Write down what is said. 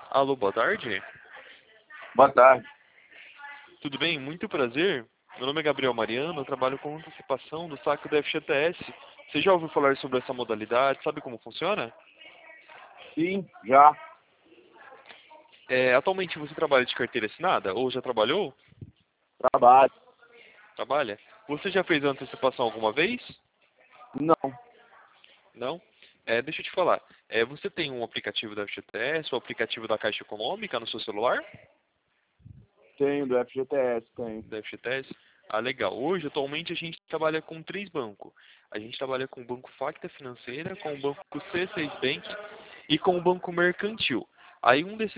Alô, boa tarde. Boa tarde. Tudo bem? Muito prazer. Meu nome é Gabriel Mariano, eu trabalho com antecipação do saque do FGTS. Você já ouviu falar sobre essa modalidade? Sabe como funciona? Sim, já. Atualmente você trabalha de carteira assinada ou já trabalhou? Trabalho. Trabalha? Você já fez a antecipação alguma vez? Não. Não? Deixa eu te falar. Você tem um aplicativo da FGTS ou aplicativo da Caixa Econômica no seu celular? Tenho do FGTS, tenho. Da FGTS? Ah, legal. Hoje, atualmente, a gente trabalha com 3 bancos. A gente trabalha com o Banco Facta Financeira, com o Banco C6 Bank e com o Banco Mercantil. Aí um desses